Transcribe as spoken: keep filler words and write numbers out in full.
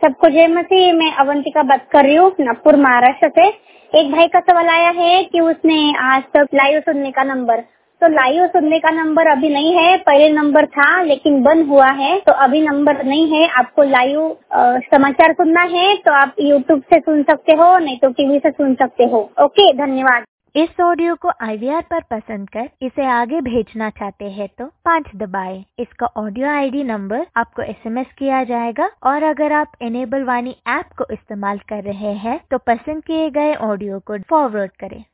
सबको जय मसीह। मैं अवंतिका बात कर रही हूँ नागपुर महाराष्ट्र से। एक भाई का सवाल आया है कि उसने आज तक लाइव सुनने का नंबर, तो लाइव सुनने का नंबर अभी नहीं है। पहले नंबर था लेकिन बंद हुआ है, तो अभी नंबर नहीं है। आपको लाइव समाचार सुनना है तो आप यूट्यूब से सुन सकते हो, नहीं तो टीवी से सुन सकते हो। ओके, धन्यवाद। इस ऑडियो को आई वी आर पर पसंद कर इसे आगे भेजना चाहते हैं तो पाँच दबाएं। इसका ऑडियो आई डी नंबर आपको एस एम एस किया जाएगा और अगर आप इनेबल वाणी ऐप को इस्तेमाल कर रहे हैं तो पसंद किए गए ऑडियो को फॉरवर्ड करें।